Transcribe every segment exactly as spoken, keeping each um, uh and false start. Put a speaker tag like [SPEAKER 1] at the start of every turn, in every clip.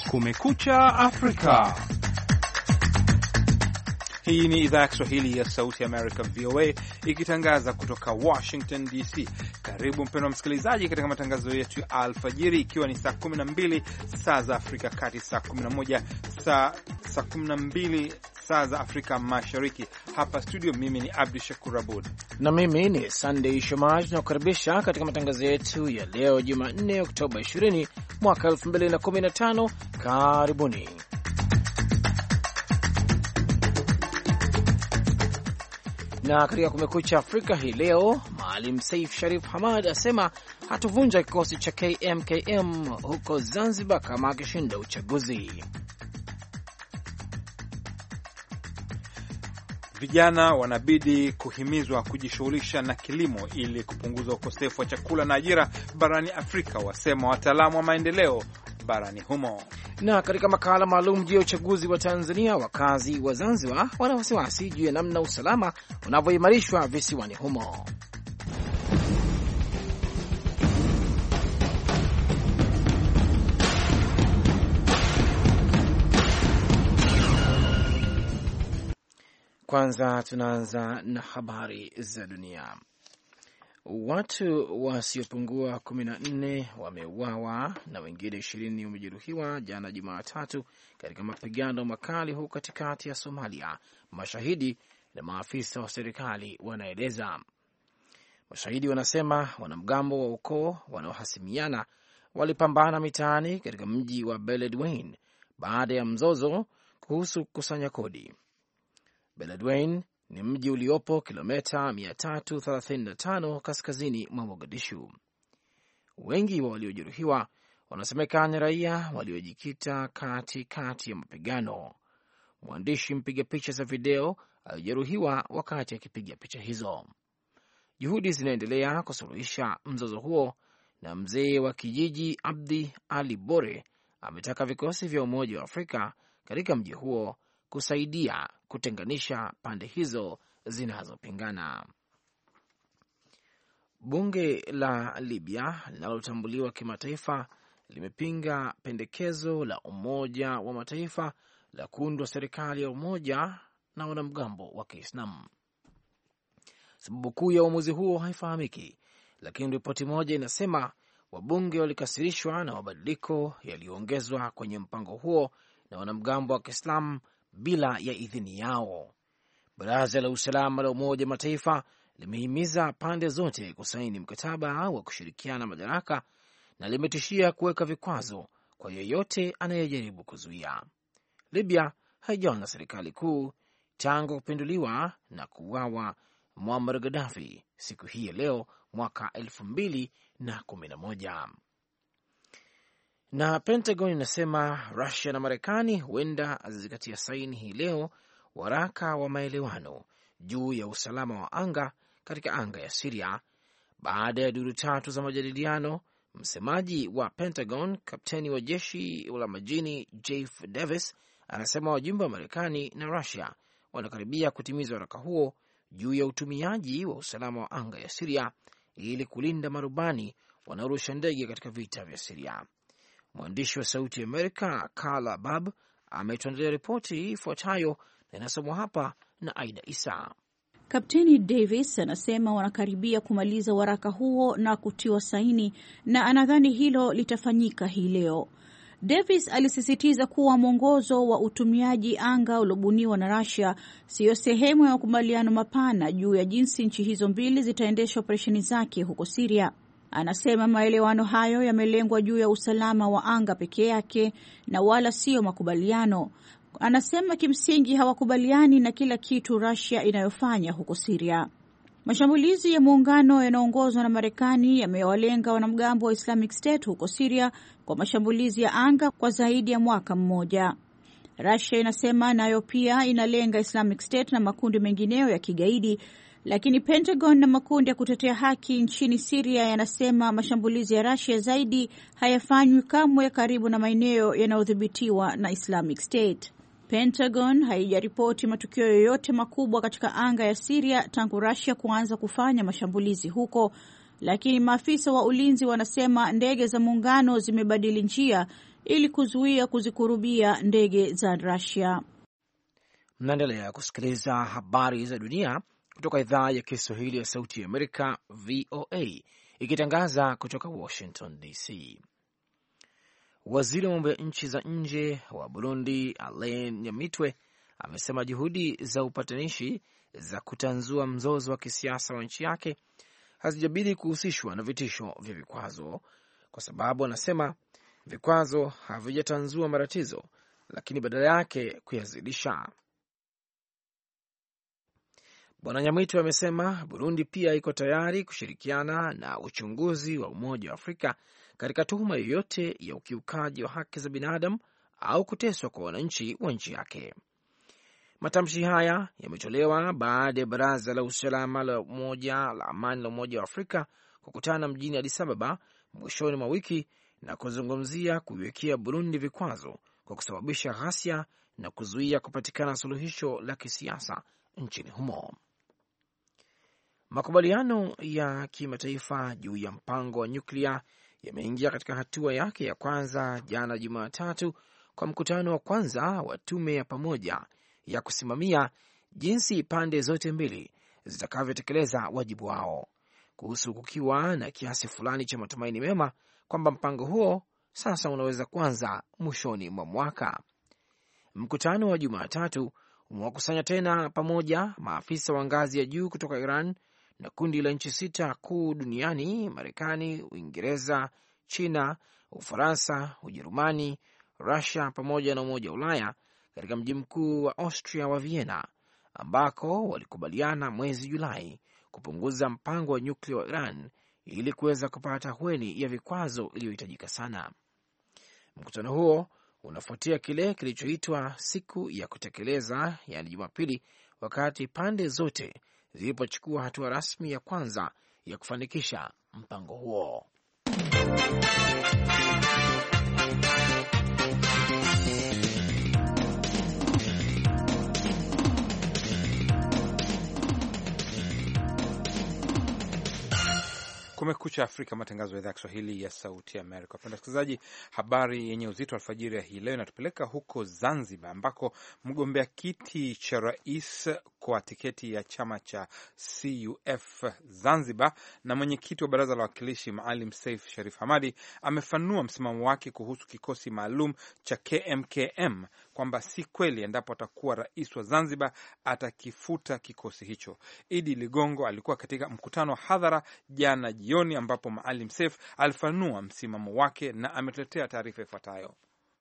[SPEAKER 1] Kumekucha Afrika. Hii ni idhaa ya Kiswahili ya Sauti America V O A ikitangaza kutoka Washington D C. Karibu mpendwa msikilizaji katika matangazo yetu ya alfajiri, ikiwa ni saa kumi na mbili saa za Afrika Kati, saa kumi na moja saa saa kumi na mbili saa za Afrika Mashariki. Hapa studio mimi ni Abdi Shakur Abud
[SPEAKER 2] na mimi ni Sunday Shomaj, na kukaribisha katika matangazo yetu ya leo Jumanne Oktoba ishirini mwaka elfu mbili na kumi na tano. Karibuni. Na katika Kumekucha Afrika hii leo, Maalim Seif Sharif Hamad asema hatuvunja kikosi cha K M K M huko Zanzibar kama akishinda uchaguzi.
[SPEAKER 1] Vijana wanabidi kuhimizwa kujishughulisha na kilimo ili kupunguza ukosefu wa chakula na ajira barani Afrika, wasema wataalamu wa maendeleo barani humo.
[SPEAKER 2] Na katika makala maalum juu ya uchaguzi wa Tanzania, wakazi wa Zanzibar wana wasiwasi juu ya namna usalama unavyoimarishwa visiwani humo. Kwanza tunaanza na habari za dunia. Watu wasiopungua kumi na nne wameuawa na wengine ishirini wamejeruhiwa jana Jumatatu katika mapigano makali huko katikati ya Somalia, mashahidi na maafisa wa serikali wanaeleza. Mashahidi wanasema wanamgambo wa ukoo wanaohasimiana walipambana mitaani katika mji wa Beledweyne baada ya mzozo kuhusu kukusanya kodi. Beledweyne ni mji uliopo kilomita mia tatu thelathini na tano kaskazini mwa Mogadishu. Wengi wa waliojeruhiwa wanasemekana raia waliojikita katikati ya mapigano. Mwandishi mpiga picha za video alijeruhiwa wakati akipiga picha hizo. Juhudi zinaendelea kusuluhisha mzozo huo, na mzee wa kijiji Abdi Ali Bore ametaka vikosi vya Umoja wa Afrika katika mji huo kusaidia kutenganisha pande hizo zinazopingana. Bunge la Libya linalotambuliwa kimataifa limepinga pendekezo la Umoja wa Mataifa la kuundwa serikali ya umoja na wanamgambo wa Kiislamu. Sababu kuu ya uamuzi huo haifahamiki, lakini ripoti moja inasema wabunge walikasirishwa na mabadiliko yaliyoongezwa kwenye mpango huo na wanamgambo wa Kiislamu bila ya idhini yao. Baraza la Usalama la Umoja Mataifa limehimiza pande zote kusaini mkataba wa kushirikiana madaraka na limetishia kuweka vikwazo kwa yeyote anayejaribu kuzuia. Libya haijawa na serikali kuu tangu kupinduliwa na kuuawa Muammar Gaddafi siku hii ya leo mwaka elfu mbili na kumi na moja. Na Pentagon inasema Russia na Marekani huenda azizikatia saini hii leo waraka wa maelewano juu ya usalama wa anga katika anga ya Syria baada ya duru tatu za majadiliano. Msemaji wa Pentagon, kapteni wa jeshi la majini Jeff Davis, anasema wajumbe wa Marekani na Russia wanakaribia kutimiza waraka huo juu ya utumiaji wa usalama wa anga ya Syria ili kulinda marubani wanaorusha ndege katika vita vya Syria. Mwandishi wa Sauti ya Amerika Carla Bab ametuandalia ripoti ifuatayo na inasomwa hapa na Aida Isa.
[SPEAKER 3] Kapteni Davis anasema wanakaribia kumaliza waraka huo na kutiwa saini, na anadhani hilo litafanyika hii leo. Davis alisisitiza kuwa mwongozo wa utumiaji anga uliobuniwa na Russia siyo sehemu ya makubaliano mapana juu ya jinsi nchi hizo mbili zitaendesha operesheni zake huko Syria. Anasema maelewano hayo yamelengwa juu ya usalama wa anga pekee yake na wala sio makubaliano. Anasema kimsingi hawakubaliani na kila kitu Russia inayofanya huko Syria. Mashambulizi ya muungano yanaongozwa na Marekani yamewalenga wanamgambo wa Islamic State huko Syria kwa mashambulizi ya anga kwa zaidi ya mwaka mmoja. Russia inasema nayo pia inalenga Islamic State na makundi mengineyo ya kigaidi, lakini Pentagon na makundi ya kutetea haki nchini Syria yanasema mashambulizi ya Russia zaidi hayafanywi kamwe karibu na maeneo yanayodhibitiwa na Islamic State. Pentagon haijaripoti matukio yoyote makubwa katika anga ya Syria tangu Russia kuanza kufanya mashambulizi huko, lakini maafisa wa ulinzi wanasema ndege za muungano zimebadili njia ili kuzuia kuzikurubia ndege za Russia.
[SPEAKER 2] Mnaendelea kusikiliza habari za dunia kutoka idhaa ya Kiswahili ya Sauti ya Amerika, V O A, ikitangaza kutoka Washington D C. Waziri wa mambo ya nchi za nje wa Burundi, Alain Nyamitwe, amesema juhudi za upatanishi za kutanzua mzozo wa kisiasa wa nchi yake hazijabidi kuhusishwa na vitisho vya vikwazo, kwa sababu anasema vikwazo havijatanzua matatizo, lakini badala yake kuyazidisha. Bwana Nyamitwe amesema Burundi pia iko tayari kushirikiana na uchunguzi wa Umoja wa Afrika katika tuhuma yoyote ya ukiukaji wa haki za binadamu au kuteswa kwa wananchi wa nchi yake. Matamshi haya yametolewa baada ya Baraza la Usalama la Umoja la Amani la Umoja wa Afrika kukutana mjini Addis Ababa mwishoni mwa wiki na kuzungumzia kuiwekea Burundi vikwazo kwa kusababisha ghasia na kuzuia kupatikana suluhisho la kisiasa nchini humo. Makubaliano ya kimataifa juu ya mpango wa nyuklia yameingia katika hatua yake ya kwanza jana Jumatatu kwa mkutano wa kwanza wa tume ya pamoja ya kusimamia jinsi pande zote mbili zitakavyotekeleza wajibu wao, kuhusu kukiwa na kiasi fulani cha matumaini mema kwamba mpango huo sasa unaweza kuanza mwishoni mwa mwaka. Mkutano wa Jumatatu umewakusanya tena pamoja maafisa wa ngazi ya juu kutoka Iran na kundi la nchi sita kuu duniani: Marekani, Uingereza, China, Ufaransa, Ujerumani, Russia pamoja na Umoja wa Ulaya katika mji mkuu wa Austria wa Vienna, ambako walikubaliana mwezi Julai kupunguza mpango wa nyuklia wa Iran ili kuweza kupata hueni ya vikwazo iliyohitajika sana. Mkutano huo unafuatia kile kilichoitwa siku ya kutekeleza, yaani Jumapili, wakati pande zote zilipochukua hatua rasmi ya kwanza ya kufanikisha mpango huo.
[SPEAKER 1] Kumekucha Afrika, matangazo ya idhaa ya Kiswahili ya Sauti ya Amerika. Wapenda wasikilizaji, habari yenye uzito alfajiri ya hii leo inatupeleka huko Zanzibar, ambako mgombea kiti cha rais kwa tiketi ya chama cha C U F Zanzibar na mwenyekiti wa baraza la wawakilishi Maalim Seif Sharif Hamadi amefanua msimamo wake kuhusu kikosi maalum cha K M K M kwamba si kweli endapo atakuwa rais wa Zanzibar atakifuta kikosi hicho. Idi Ligongo alikuwa katika mkutano wa hadhara jana jioni ambapo Maalim Seif alifanua msimamo wake na ametetea taarifa ifuatayo.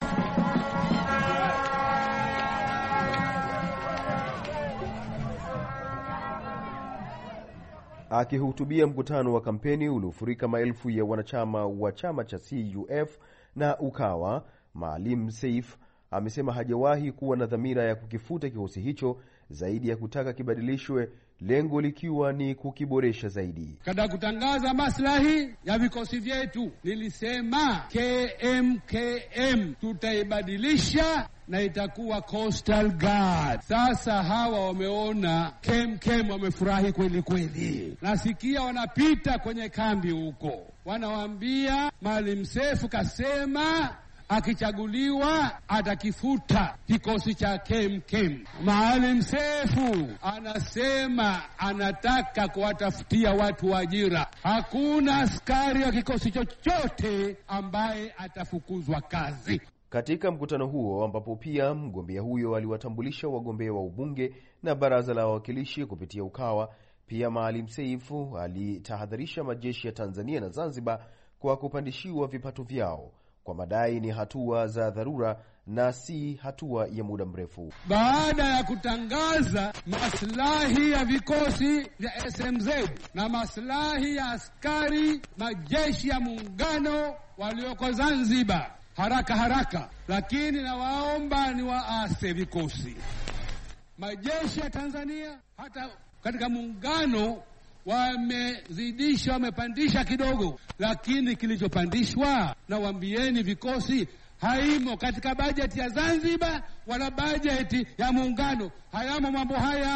[SPEAKER 4] Akihutubia mkutano wa kampeni uliofurika maelfu ya wanachama wa chama cha C U F na Ukawa, Maalim Seif amesema hajawahi kuwa na dhamira ya kukifuta kikosi hicho, zaidi ya kutaka kibadilishwe, lengo likiwa ni kukiboresha zaidi.
[SPEAKER 5] Kada kutangaza maslahi ya vikosi vyetu, nilisema K M K M tutaibadilisha na itakuwa Coastal Guard. Sasa hawa wameona K M K M, wamefurahi kweli kweli. Nasikia wanapita kwenye kambi huko, wanawaambia Maalim Seif kasema akichaguliwa atakifuta kikosi cha K M K M. Maalim Seif anasema anataka kuwatafutia watu ajira. Hakuna askari wa kikosi chochote ambaye atafukuzwa kazi.
[SPEAKER 4] Katika mkutano huo ambapo pia mgombea huyo aliwatambulisha wagombea wa ubunge na baraza la wawakilishi kupitia Ukawa, pia Maalim Seif alitahadharisha majeshi ya Tanzania na Zanzibar kwa kupandishiwa vipato vyao kwa madai ni hatua za dharura na si hatua ya muda mrefu.
[SPEAKER 5] Baada ya kutangaza maslahi ya vikosi vya S M Z na maslahi ya askari majeshi ya muungano walioko Zanzibar haraka haraka, lakini nawaomba ni waase vikosi majeshi ya Tanzania hata katika muungano wamezidisha, wamepandisha kidogo, lakini kilichopandishwa na waambieni vikosi haimo katika bajeti ya Zanzibar wala bajeti ya muungano. Hayamo mambo haya.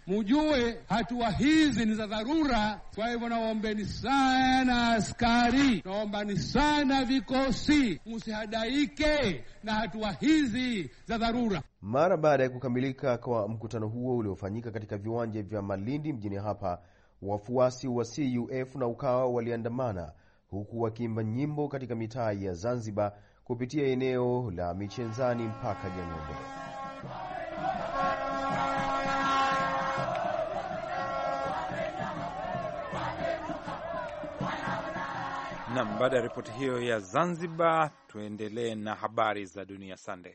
[SPEAKER 5] Mujue hatua hizi ni za dharura. Kwa hivyo naombeni sana askari, naombani sana vikosi, msihadaike na hatua hizi za dharura.
[SPEAKER 4] Mara baada ya kukamilika kwa mkutano huo uliofanyika katika viwanja vya Malindi mjini hapa, wafuasi wa C U F na Ukawa waliandamana huku wakiimba nyimbo katika mitaa ya Zanzibar kupitia eneo la Michenzani mpaka Jang'ombe.
[SPEAKER 1] Na baada ya ripoti hiyo ya Zanzibar, tuendelee na habari za dunia. Sunday.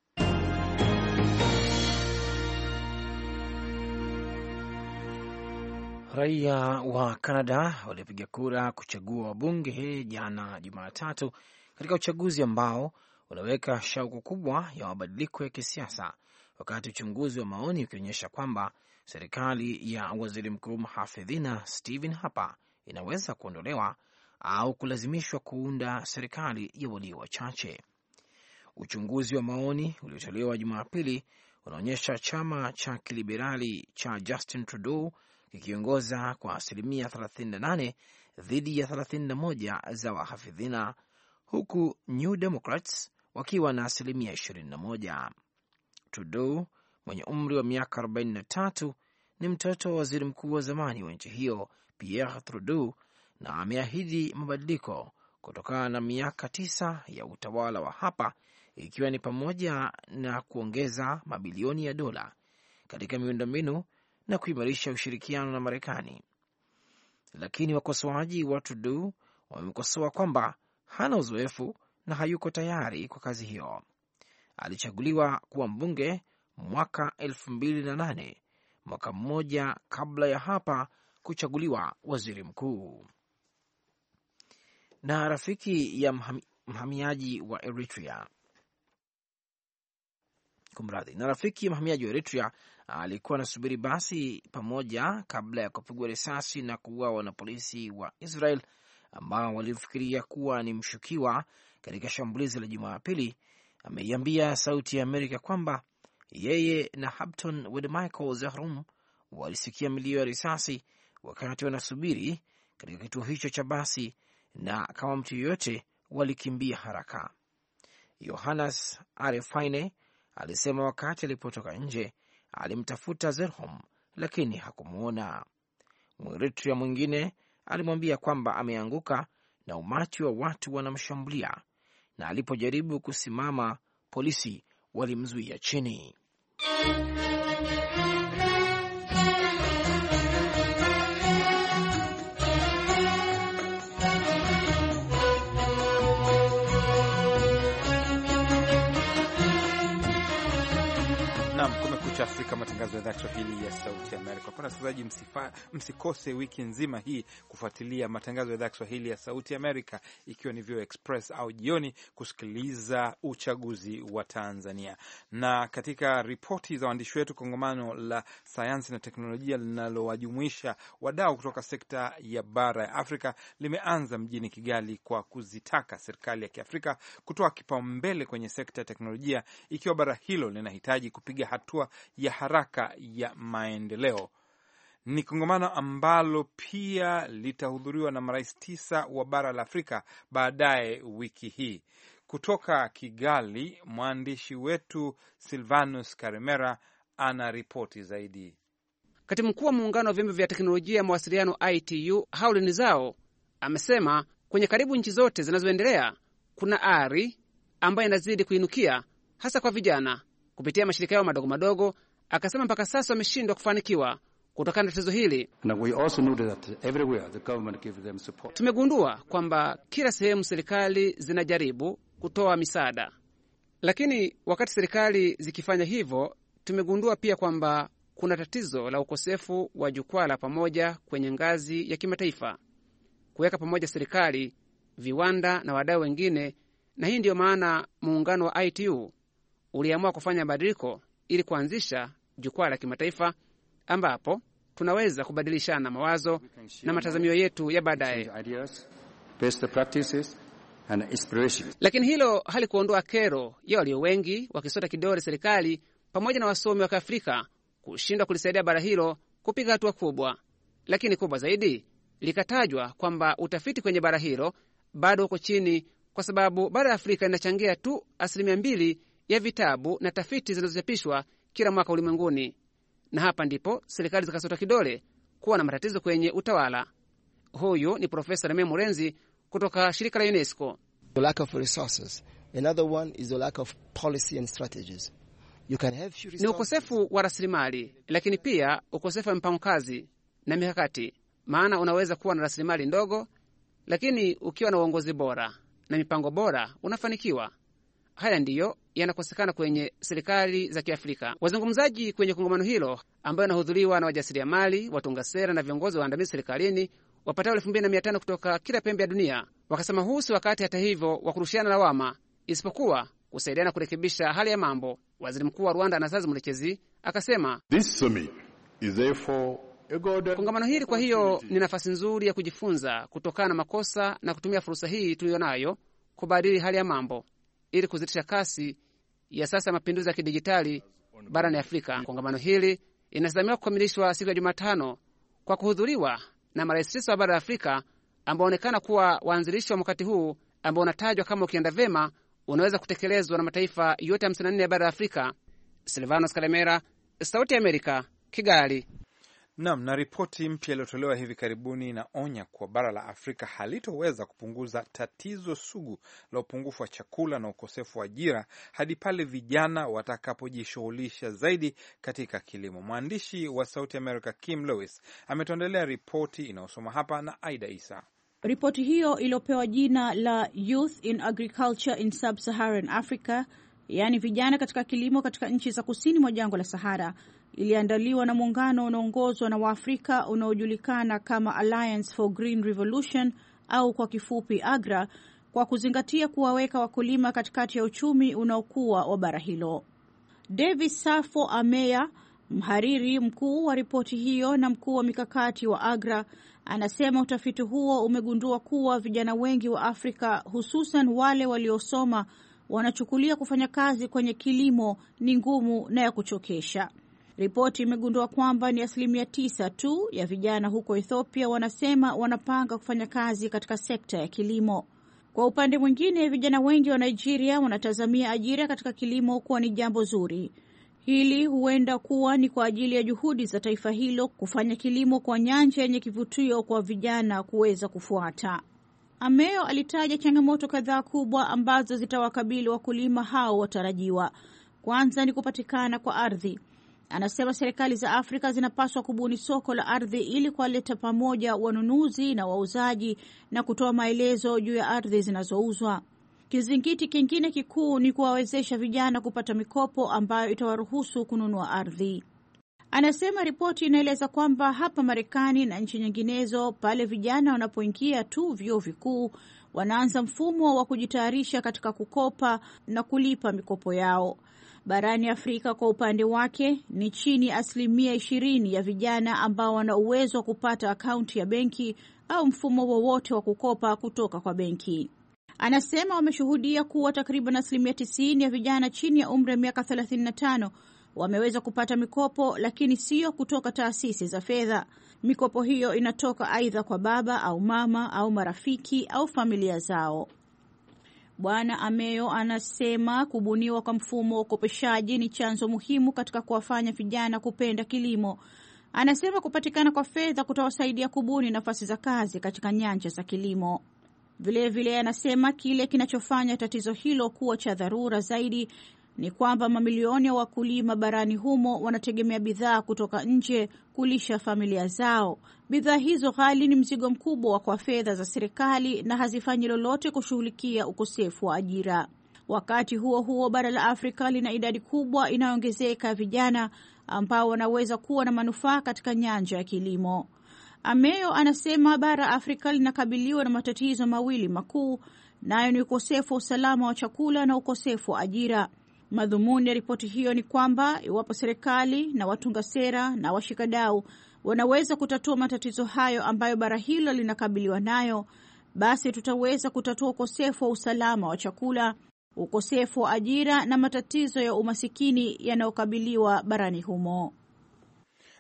[SPEAKER 2] Raia wa Canada walipiga kura kuchagua wabunge jana Jumatatu katika uchaguzi ambao unaweka shauku kubwa ya mabadiliko ya kisiasa, wakati uchunguzi wa maoni ukionyesha kwamba serikali ya waziri mkuu mhafidhina Stephen Harper inaweza kuondolewa au kulazimishwa kuunda serikali ya walio wachache. Uchunguzi wa maoni uliotolewa Jumapili unaonyesha chama cha kiliberali cha Justin Trudeau kikiongoza kwa asilimia thelathini na nane dhidi ya thelathini na moja za wahafidhina, huku New Democrats wakiwa na asilimia ishirini na moja. Trudeau mwenye umri wa miaka arobaini na tatu ni mtoto wa waziri mkuu wa zamani wa nchi hiyo Pierre Trudeau, na ameahidi mabadiliko kutokana na miaka tisa ya utawala wa hapa, ikiwa ni pamoja na kuongeza mabilioni ya dola katika miundombinu na kuimarisha ushirikiano na Marekani. Lakini wakosoaji wa Trudeau wamemkosoa kwamba hana uzoefu na hayuko tayari kwa kazi hiyo. Alichaguliwa kuwa mbunge mwaka elfu mbili na nane, mwaka mmoja kabla ya hapa kuchaguliwa waziri mkuu. Na rafiki ya mhami, mhamiaji wa Eritrea kumradhi na rafiki ya mhamiaji wa Eritrea alikuwa anasubiri basi pamoja kabla ya kupigwa risasi na kuuawa na polisi wa Israel ambao walifikiria kuwa ni mshukiwa katika shambulizi la Jumapili. Ameiambia Sauti ya Amerika kwamba yeye na Hampton Wedmichael Zahrum walisikia milio ya risasi wakati wanasubiri katika kituo hicho cha basi, na kama mtu yoyote walikimbia haraka. Yohannes Arefaine alisema wakati alipotoka nje alimtafuta Zerhom lakini hakumwona. Mweritria mwingine alimwambia kwamba ameanguka na umati wa watu wanamshambulia, na alipojaribu kusimama polisi walimzuia chini.
[SPEAKER 1] Afrika, matangazo ya idhaa ya Kiswahili ya Sauti ya Amerika. Kwa wasikilizaji, msikose wiki nzima hii kufuatilia matangazo ya idhaa ya Kiswahili ya Sauti ya Amerika, ikiwa ni V O Express au jioni kusikiliza uchaguzi wa Tanzania. Na katika ripoti za waandishi wetu, kongamano la sayansi na teknolojia linalowajumuisha wadau kutoka sekta ya bara ya Afrika limeanza mjini Kigali kwa kuzitaka serikali ya Kiafrika kutoa kipaumbele kwenye sekta ya teknolojia, ikiwa bara hilo linahitaji kupiga hatua ya haraka ya maendeleo. Ni kongamano ambalo pia litahudhuriwa na marais tisa wa bara la Afrika baadaye wiki hii. Kutoka Kigali, mwandishi wetu Silvanus Karemera ana ripoti zaidi.
[SPEAKER 6] Katibu mkuu wa muungano wa vyombo vya teknolojia ya mawasiliano I T U Haulin Zao amesema kwenye karibu nchi zote zinazoendelea kuna ari ambayo inazidi kuinukia hasa kwa vijana kupitia mashirika yao madogo madogo. Akasema mpaka sasa wameshindwa kufanikiwa kutokana na tatizo hili. Tumegundua kwamba kila sehemu serikali zinajaribu kutoa misaada, lakini wakati serikali zikifanya hivyo, tumegundua pia kwamba kuna tatizo la ukosefu wa jukwaa la pamoja kwenye ngazi ya kimataifa, kuweka pamoja serikali, viwanda na wadau wengine. Na hii ndiyo maana muungano wa I T U uliamua kufanya mabadiliko ili kuanzisha jukwaa la kimataifa ambapo tunaweza kubadilishana mawazo na matazamio yetu ya baadaye. Lakini hilo halikuondoa kero ya walio wengi wakisota kidole serikali pamoja na wasomi wa Kiafrika kushindwa kulisaidia bara hilo kupiga hatua kubwa. Lakini kubwa zaidi, likatajwa kwamba utafiti kwenye bara hilo bado uko chini, kwa sababu bara la Afrika linachangia tu asilimia mbili ya vitabu na tafiti zinazochapishwa kila mwaka ulimwenguni. Na hapa ndipo serikali zikasota kidole kuwa na matatizo kwenye utawala. Huyu ni Profesa Reme Murenzi kutoka shirika la UNESCO.
[SPEAKER 7] The lack of resources. Another one is the lack of policy and strategies. You can have few resources. Ni ukosefu wa rasilimali, lakini pia ukosefu wa mpango kazi na mikakati. Maana unaweza kuwa na rasilimali ndogo, lakini ukiwa na uongozi bora na mipango bora unafanikiwa. Haya ndiyo yanakosekana kwenye serikali za Kiafrika. Wazungumzaji kwenye kongamano hilo ambayo yanahudhuriwa na wajasiriamali, watunga sera na viongozi waandamizi serikalini wapatao elfu mbili na mia tano kutoka kila pembe ya dunia, wakasema huu si wakati hata hivyo wa kurushiana lawama, isipokuwa kusaidiana kurekebisha hali ya mambo. Waziri Mkuu wa Rwanda Anastase Murekezi akasema,
[SPEAKER 8] This summit is therefore a golden...
[SPEAKER 6] kongamano hili kwa hiyo ni nafasi nzuri ya kujifunza kutokana na makosa na kutumia fursa hii tuliyonayo kubadili hali ya mambo ili kuzidisha kasi ya sasa mapinduzi ya kidijitali barani Afrika. Kongamano hili linatazamiwa kukamilishwa siku ya Jumatano kwa kuhudhuriwa na marais tisa wa bara la Afrika ambao wanaonekana kuwa waanzilishi wa mkakati huu ambao unatajwa kama ukienda vema unaweza kutekelezwa na mataifa yote hamsini na nne ya bara la Afrika. Silvanos Kalemera, Sauti ya Amerika, Kigali.
[SPEAKER 1] Naam, na ripoti mpya iliyotolewa hivi karibuni inaonya kuwa bara la Afrika halitoweza kupunguza tatizo sugu la upungufu wa chakula na ukosefu wa ajira hadi pale vijana watakapojishughulisha zaidi katika kilimo. Mwandishi wa Sauti America Kim Lewis ametuandalia ripoti inayosoma hapa na Aida Isa.
[SPEAKER 3] Ripoti hiyo iliyopewa jina la Youth in Agriculture in Sub-Saharan Africa, yaani vijana katika kilimo katika nchi za kusini mwa jangwa la Sahara, iliandaliwa na muungano unaoongozwa na Waafrika unaojulikana kama Alliance for Green Revolution au kwa kifupi AGRA, kwa kuzingatia kuwaweka wakulima katikati ya uchumi unaokuwa wa bara hilo. Davis Safo Ameya, mhariri mkuu wa ripoti hiyo na mkuu wa mikakati wa AGRA, anasema utafiti huo umegundua kuwa vijana wengi wa Afrika, hususan wale waliosoma, wanachukulia kufanya kazi kwenye kilimo ni ngumu na ya kuchokesha. Ripoti imegundua kwamba ni asilimia tisa tu ya vijana huko Ethiopia wanasema wanapanga kufanya kazi katika sekta ya kilimo. Kwa upande mwingine, vijana wengi wa Nigeria wanatazamia ajira katika kilimo kuwa ni jambo zuri. Hili huenda kuwa ni kwa ajili ya juhudi za taifa hilo kufanya kilimo kwa nyanja yenye kivutio kwa vijana kuweza kufuata. Ameo alitaja changamoto kadhaa kubwa ambazo zitawakabili wakulima hao watarajiwa. Kwanza ni kupatikana kwa ardhi. Anasema serikali za Afrika zinapaswa kubuni soko la ardhi ili kuwaleta pamoja wanunuzi na wauzaji na kutoa maelezo juu ya ardhi zinazouzwa. Kizingiti kingine kikuu ni kuwawezesha vijana kupata mikopo ambayo itawaruhusu kununua ardhi. Anasema ripoti inaeleza kwamba hapa Marekani na nchi nyinginezo, pale vijana wanapoingia tu vyuo vikuu, wanaanza mfumo wa kujitayarisha katika kukopa na kulipa mikopo yao. Barani Afrika kwa upande wake ni chini asilimia ishirini ya vijana ambao wana uwezo wa kupata akaunti ya benki au mfumo wowote wa kukopa kutoka kwa benki. Anasema wameshuhudia kuwa takriban asilimia tisini ya vijana chini ya umri wa miaka thelathini na tano wameweza kupata mikopo, lakini sio kutoka taasisi za fedha. Mikopo hiyo inatoka aidha kwa baba au mama au marafiki au familia zao. Bwana Ameyo anasema kubuniwa kwa mfumo wa ukopeshaji ni chanzo muhimu katika kuwafanya vijana kupenda kilimo. Anasema kupatikana kwa fedha kutawasaidia kubuni nafasi za kazi katika nyanja za kilimo. Vile vile anasema kile kinachofanya tatizo hilo kuwa cha dharura zaidi ni kwamba mamilioni ya wakulima barani humo wanategemea bidhaa kutoka nje kulisha familia zao. Bidhaa hizo ghali ni mzigo mkubwa kwa fedha za serikali na hazifanyi lolote kushughulikia ukosefu wa ajira. Wakati huo huo, bara la Afrika lina idadi kubwa inayoongezeka ya vijana ambao wanaweza kuwa na manufaa katika nyanja ya kilimo. Ameyo anasema bara Afrika linakabiliwa na matatizo mawili makuu, nayo ni ukosefu wa usalama wa chakula na ukosefu wa ajira. Madhumuni ya ripoti hiyo ni kwamba iwapo serikali na watunga sera na washikadau wanaweza kutatua matatizo hayo ambayo bara hilo linakabiliwa nayo, basi tutaweza kutatua ukosefu wa usalama wa chakula, ukosefu wa ajira na matatizo ya umasikini yanayokabiliwa barani humo.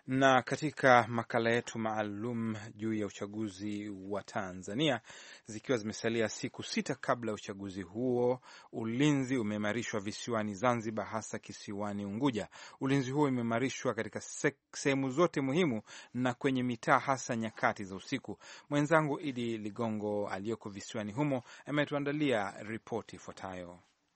[SPEAKER 1] Na katika makala yetu maalum juu ya uchaguzi wa Tanzania, zikiwa zimesalia siku sita kabla ya uchaguzi huo, ulinzi umeimarishwa visiwani Zanzibar, hasa kisiwani Unguja. Ulinzi huo umeimarishwa katika sehemu zote muhimu na kwenye mitaa, hasa nyakati za usiku. Mwenzangu Idi Ligongo aliyoko visiwani humo ametuandalia ripoti ifuatayo.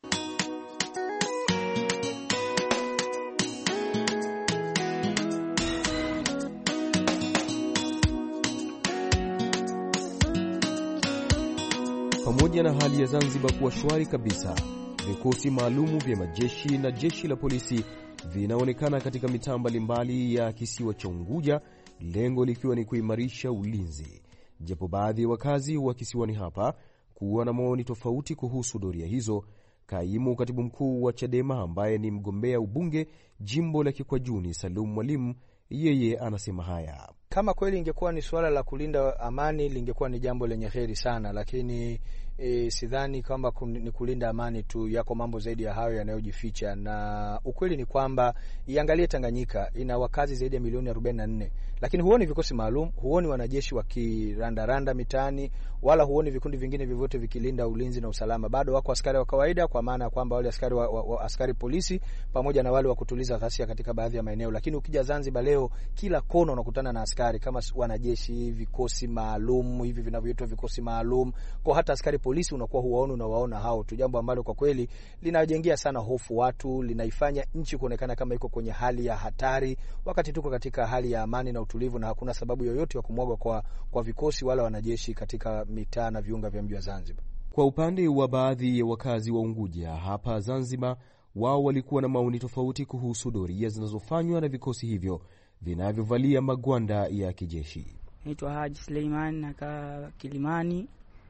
[SPEAKER 4] Pamoja na hali ya Zanzibar kuwa shwari kabisa, vikosi maalumu vya majeshi na jeshi la polisi vinaonekana katika mitaa mbalimbali ya kisiwa cha Unguja, lengo likiwa ni kuimarisha ulinzi. Japo baadhi ya wakazi wa kisiwani hapa kuwa na maoni tofauti kuhusu doria hizo, kaimu katibu mkuu wa Chadema ambaye ni mgombea ubunge jimbo la Kikwajuni, Salum Mwalimu, yeye anasema haya.
[SPEAKER 9] Kama kweli ingekuwa ni suala la kulinda amani, lingekuwa ni jambo lenye heri sana, lakini e, sidhani kwamba ni kulinda amani tu, yako mambo zaidi ya hayo yanayojificha. Na ukweli ni kwamba iangalie Tanganyika ina wakazi zaidi ya milioni arobaini na nne, lakini huoni vikosi maalum, huoni wanajeshi wakirandaranda mitaani, wala huoni vikundi vingine vyovyote vikilinda ulinzi na usalama. Bado wako askari wa kawaida, kwa maana kwamba wale askari wa, wa, wa askari polisi pamoja na wale wa kutuliza ghasia katika baadhi ya maeneo. Lakini ukija Zanzibar leo, kila kona unakutana na askari kama wanajeshi, vikosi maalum hivi vinavyoitwa vikosi maalum. Kwa hata askari polisi unakuwa huwaona, unawaona hao tu, jambo ambalo kwa kweli linajengea sana hofu watu, linaifanya nchi kuonekana kama iko kwenye hali ya hatari, wakati tuko katika hali ya amani na utulivu, na hakuna sababu yoyote ya kumwaga kwa, kwa vikosi wala wanajeshi katika mitaa na viunga vya mji wa Zanzibar.
[SPEAKER 4] Kwa upande wa baadhi ya wakazi wa Unguja hapa Zanzibar, wao walikuwa na maoni tofauti kuhusu doria zinazofanywa na vikosi hivyo vinavyovalia magwanda ya kijeshi.
[SPEAKER 10] Naitwa Haji Suleiman, nakaa Kilimani.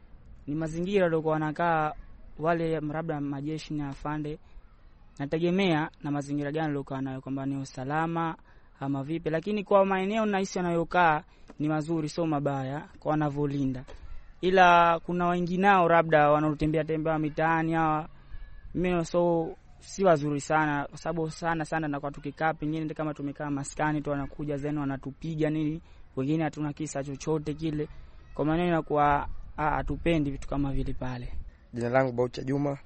[SPEAKER 10] Ni mazingira ndio wanakaa wale labda majeshi na afande. Nategemea na mazingira gani ndio nayo, kwamba ni usalama ama vipi, lakini kwa maeneo nahisi wanayokaa ni mazuri, sio mabaya kwa wanavolinda. Ila kuna wengineo labda wanaotembea tembea mitaani hawa, mimi so si wazuri sana, kwa sababu sana sana na kwa tukikaa pengine kama tumekaa maskani tu wanakuja zenu wanatupiga nini, wengine hatuna kisa chochote kile. Kwa maana inakuwa hatupendi vitu kama vile pale.
[SPEAKER 11] Jina langu Baucha Juma.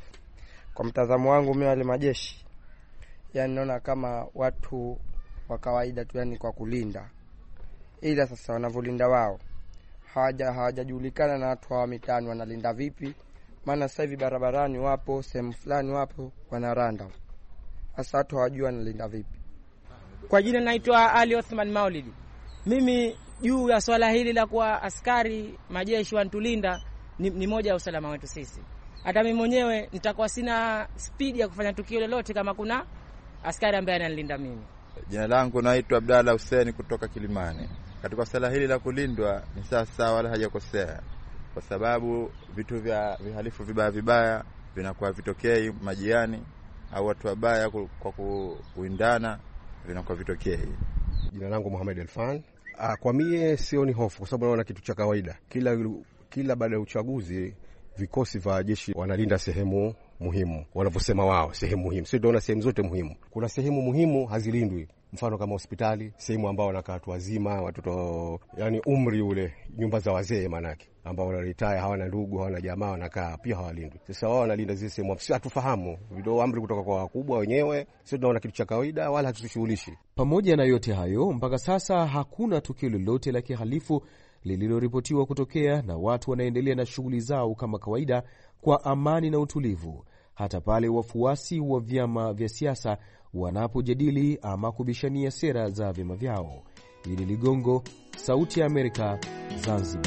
[SPEAKER 11] Kwa mtazamo wangu mimi wale majeshi, yani naona kama watu wa kawaida tu, yani kwa kulinda. Ila sasa wanavolinda wao hawaja hawajajulikana na watu wa mitaani wanalinda vipi. Maana sasa hivi barabarani wapo, sehemu fulani wapo wanaranda. Sasa watu hawajui wanalinda vipi.
[SPEAKER 12] Kwa jina naitwa Ali Othman Maulidi. Mimi juu ya swala hili la kuwa askari majeshi wanatulinda ni, ni moja ya usalama wetu sisi. Hata mimi mwenyewe nitakuwa sina speed ya kufanya tukio lolote kama kuna askari ambaye ananilinda mimi.
[SPEAKER 13] Jina langu naitwa Abdalla Hussein kutoka Kilimani. Katika swala hili la kulindwa ni sasa wala hajakosea, kwa sababu vitu vya vihalifu vibaya vibaya vinakuwa vitokei majiani, au watu wabaya kwa kuindana vinakuwa vitokei.
[SPEAKER 14] Jina langu Muhammad Elfan. Ah, kwa mie sioni hofu, kwa sababu naona kitu cha kawaida. Kila kila baada ya uchaguzi vikosi vya jeshi wanalinda sehemu muhimu, wanaposema wao sehemu muhimu. Sio tunaona sehemu zote muhimu. Kuna sehemu muhimu hazilindwi. Mfano kama hospitali, sehemu ambao wanakaa watu wazima, watoto, yani umri ule, nyumba za wazee manake, ambao wanaretire, hawana ndugu, hawana jamaa, wanakaa pia hawalindwi. Sasa wao wanalinda zile sehemu. Sisi hatufahamu video amri kutoka kwa wakubwa wenyewe. Sisi tunaona kitu cha kawaida wala hatushughulishi.
[SPEAKER 4] Pamoja na yote hayo, mpaka sasa hakuna tukio lolote la kihalifu lililoripotiwa kutokea, na watu wanaendelea na shughuli zao kama kawaida kwa amani na utulivu, hata pale wafuasi wa vyama vya siasa wanapojadili ama kubishania sera za vyama vyao. Idi Ligongo, Sauti ya Amerika, Zanzibar.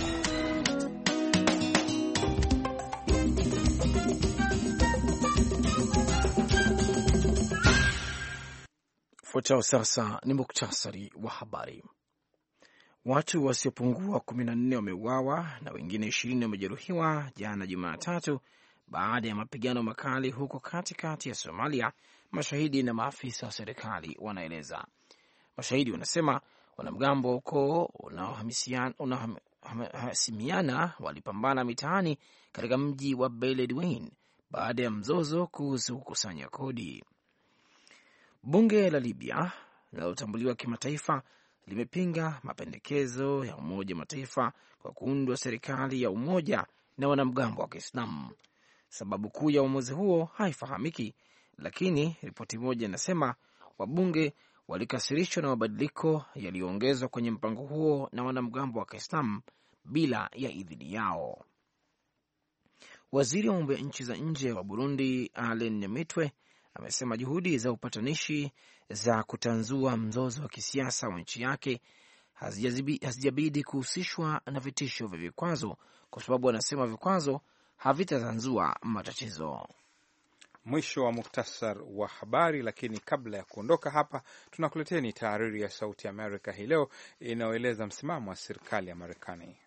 [SPEAKER 2] Fuatao sasa ni muktasari wa habari. Watu wasiopungua kumi na nne wameuawa na wengine ishirini wamejeruhiwa jana Jumatatu baada ya mapigano makali huko katikati ya Somalia, mashahidi na maafisa wa serikali wanaeleza. Mashahidi wanasema wanamgambo wa ukoo unaohasimiana walipambana mitaani katika mji wa Beledweyne baada ya mzozo kuhusu kukusanya kodi. Bunge la Libya linalotambuliwa kimataifa limepinga mapendekezo ya Umoja wa Mataifa kwa kuundwa serikali ya umoja na wanamgambo wa Kiislamu. Sababu kuu ya uamuzi huo haifahamiki, lakini ripoti moja inasema wabunge walikasirishwa na mabadiliko yaliyoongezwa kwenye mpango huo na wanamgambo wa Kiislamu bila ya idhini yao. Waziri wa mambo ya nchi za nje wa Burundi, Alain Nyamitwe, amesema juhudi za upatanishi za kutanzua mzozo wa kisiasa wa nchi yake hazijabidi kuhusishwa na vitisho vya vikwazo, kwa sababu anasema vikwazo havitatanzua matatizo.
[SPEAKER 1] Mwisho wa muktasar wa habari. Lakini kabla ya kuondoka hapa, tunakuleteni tahariri ya Sauti ya Amerika hii leo inayoeleza msimamo wa serikali ya Marekani.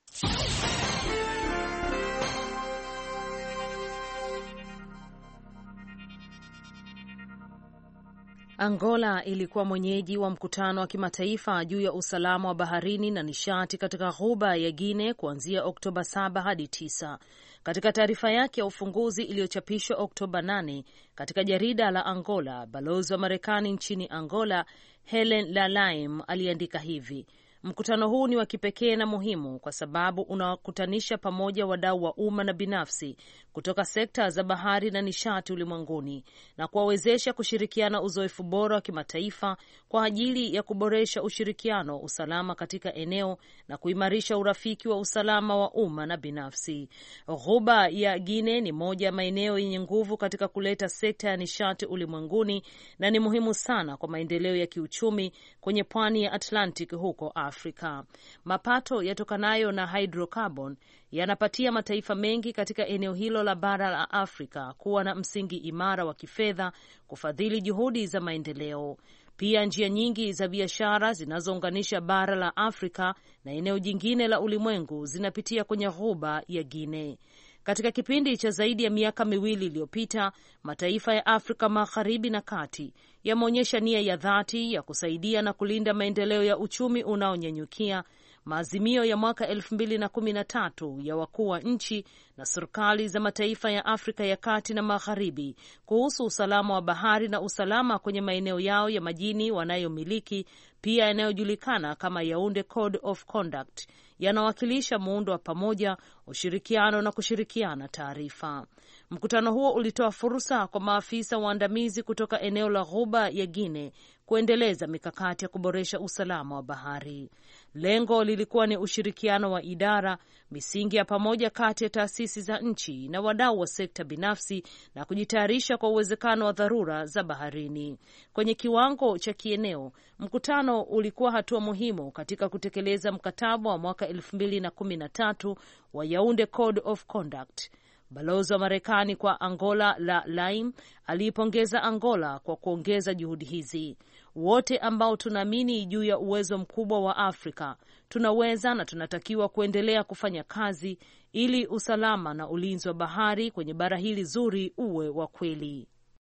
[SPEAKER 15] Angola ilikuwa mwenyeji wa mkutano wa kimataifa juu ya usalama wa baharini na nishati katika ghuba ya Guinea kuanzia Oktoba saba hadi tisa. Katika taarifa yake ya ufunguzi iliyochapishwa Oktoba nane katika jarida la Angola, balozi wa Marekani nchini Angola, Helen Lalaim, aliandika hivi: mkutano huu ni wa kipekee na muhimu kwa sababu unawakutanisha pamoja wadau wa umma na binafsi kutoka sekta za bahari na nishati ulimwenguni na kuwawezesha kushirikiana uzoefu bora wa kimataifa kwa ajili ya kuboresha ushirikiano, usalama katika eneo na kuimarisha urafiki wa usalama wa umma na binafsi. Ghuba ya Guinea ni moja ya maeneo yenye nguvu katika kuleta sekta ya nishati ulimwenguni na ni muhimu sana kwa maendeleo ya kiuchumi kwenye pwani ya Atlantic huko Afrika. Mapato yatokanayo na hydrocarbon yanapatia mataifa mengi katika eneo hilo la bara la Afrika kuwa na msingi imara wa kifedha kufadhili juhudi za maendeleo. Pia njia nyingi za biashara zinazounganisha bara la Afrika na eneo jingine la ulimwengu zinapitia kwenye ghuba ya Guinea. Katika kipindi cha zaidi ya miaka miwili iliyopita, mataifa ya Afrika Magharibi na Kati yameonyesha nia ya dhati ya kusaidia na kulinda maendeleo ya uchumi unaonyanyukia. Maazimio ya mwaka elfu mbili na kumi na tatu ya wakuu wa nchi na serikali za mataifa ya Afrika ya Kati na Magharibi kuhusu usalama wa bahari na usalama kwenye maeneo yao ya majini wanayomiliki, pia yanayojulikana kama Yaounde Code of Conduct, yanawakilisha muundo wa pamoja, ushirikiano na kushirikiana taarifa. Mkutano huo ulitoa fursa kwa maafisa waandamizi kutoka eneo la Ghuba ya Guinea kuendeleza mikakati ya kuboresha usalama wa bahari. Lengo lilikuwa ni ushirikiano wa idara, misingi ya pamoja kati ya taasisi za nchi na wadau wa sekta binafsi na kujitayarisha kwa uwezekano wa dharura za baharini. Kwenye kiwango cha kieneo, mkutano ulikuwa hatua muhimu katika kutekeleza mkataba wa mwaka elfu mbili na kumi na tatu wa Yaounde Code of Conduct. Balozi wa Marekani kwa Angola La Laim aliipongeza Angola kwa kuongeza juhudi hizi. Wote ambao tunaamini juu ya uwezo mkubwa wa Afrika, tunaweza na tunatakiwa kuendelea kufanya kazi ili usalama na ulinzi wa bahari kwenye bara hili zuri uwe wa kweli.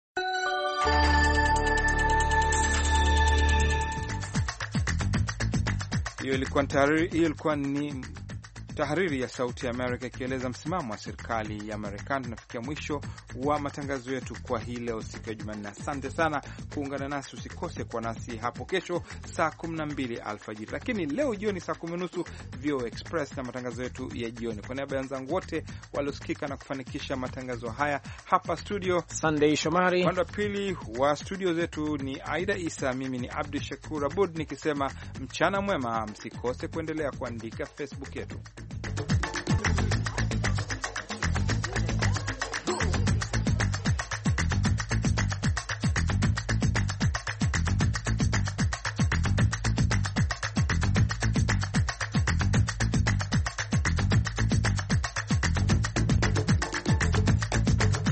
[SPEAKER 1] Hiyo ilikuwa tahariri, hiyo ilikuwa ni tahariri ya Sauti ya Amerika ikieleza msimamo wa serikali ya Marekani. Tunafikia mwisho wa matangazo yetu kwa hii leo, siku ya Jumanne. Asante sana kuungana nasi, usikose kwa nasi hapo kesho saa kumi na mbili alfajiri, lakini leo jioni saa kumi nusu V O Express na matangazo yetu ya jioni. Kwa niaba ya wenzangu wote waliosikika na kufanikisha matangazo haya hapa studio,
[SPEAKER 2] Sunday Shomari,
[SPEAKER 1] upande wa pili wa studio zetu ni Aida Isa, mimi ni Abdi Shakur Abud nikisema mchana mwema. Msikose kuendelea kuandika Facebook yetu.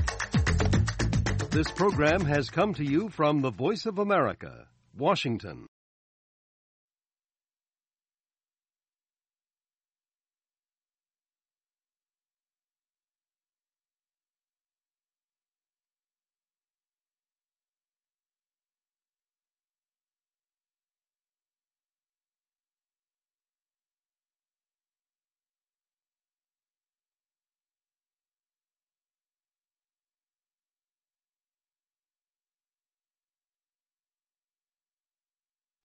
[SPEAKER 16] This program has come to you from the Voice of America, Washington.